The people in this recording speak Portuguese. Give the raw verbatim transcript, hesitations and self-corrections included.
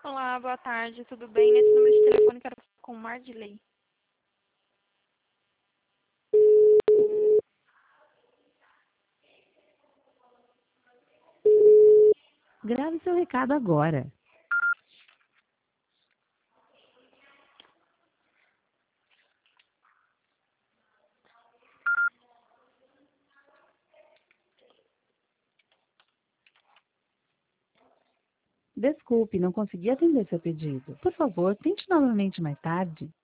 Olá, boa tarde, tudo bem? Nesse número de telefone quero falar com o Mardilei. Grave seu recado agora. Desculpe, não consegui atender seu pedido. Por favor, tente novamente mais tarde.